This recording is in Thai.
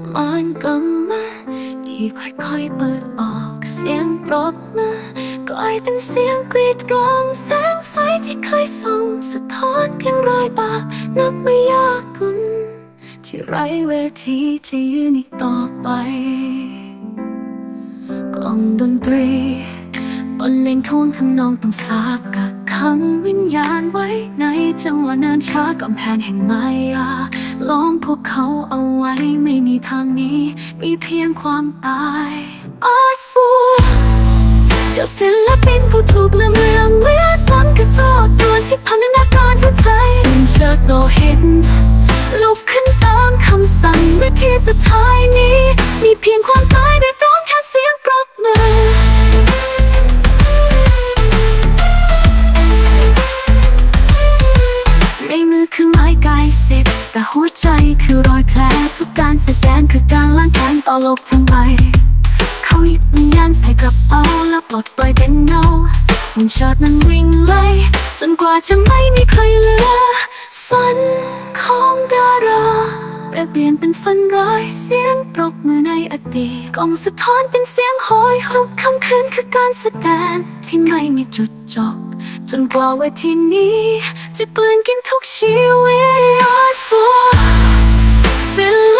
มันก็มาที่ค่อยๆเปิดออกเสียงปรบมือกลายเป็นเสียงกรีดร้องแสงไฟที่เคยส่องสะท้อนเพียงรอยบากนับไม่ยากเกินที่ไร้เวทีจะยืนอีกต่อไปกล่องดนตรีบรรเลงท่วงทำนองต้องสาบกักขังวิญญาณไว้ในจังหวะเนินช้ากำแพงแห่งมายาล้อมพวกเขาเอาไว้ไม่มีทางนี้มีเพียงความตายArt Fool เจ้าศิลปินผู้ถูกลืมเลือนเวทมนต์กระโดดดวลที่พันนาการหัวใจเชิดโลหิตลุกขึ้นตามคำสั่งเมื่อที่สุดท้ายนี้มีเพียงความตายได้ร้องแค่เสียงปรบมือในมือคือไม้กายสิบแต่หัวใจคือรอยแผลทุกการแสดงคือการล้างแค้นต่อโลกทั้งใบเขาหยิบวิญญาณใส่กระเป๋าและปลดปล่อยเป็นเงาหุ่นเชิดมันวิ่งไล่จนกว่าจะไม่มีใครเหลือฝันของดาราแปรเปลี่ยนเป็นฝันร้ายเสียงปรบมือในอดีตกล่องสะท้อนเป็นเสียงโหยหวนค่ำคืนคือการแสดงที่ไม่มีจุดจบจนกว่าเวทีนี้จะกลืนกินทุกชีวิต Art for ศิล